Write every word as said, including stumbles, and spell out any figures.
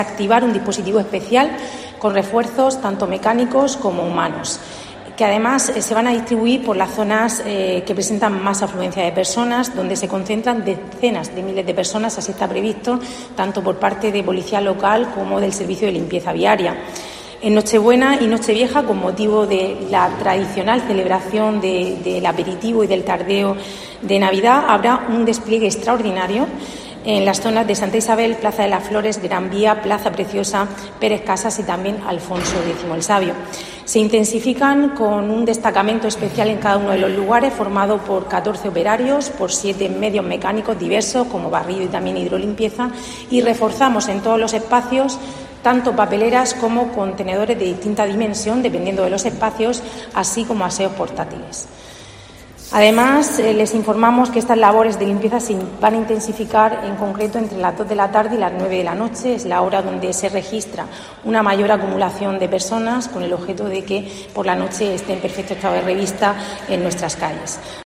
activar un dispositivo especial con refuerzos tanto mecánicos como humanos, que además eh, se van a distribuir por las zonas eh, que presentan más afluencia de personas, donde se concentran decenas de miles de personas. Así está previsto, tanto por parte de Policía Local como del Servicio de Limpieza Viaria. En Nochebuena y Nochevieja, con motivo de la tradicional celebración de, del aperitivo y del tardeo de Navidad, habrá un despliegue extraordinario en las zonas de Santa Isabel, Plaza de las Flores, Gran Vía, Plaza Preciosa, Pérez Casas y también Alfonso X el Sabio. Se intensifican con un destacamento especial en cada uno de los lugares, formado por catorce operarios, por siete medios mecánicos diversos, como barrido y también hidrolimpieza, y reforzamos en todos los espacios tanto papeleras como contenedores de distinta dimensión, dependiendo de los espacios, así como aseos portátiles. Además, eh, les informamos que estas labores de limpieza se van a intensificar en concreto entre las dos de la tarde y las nueve de la noche. Es la hora donde se registra una mayor acumulación de personas, con el objeto de que por la noche esté en perfecto estado de revista en nuestras calles.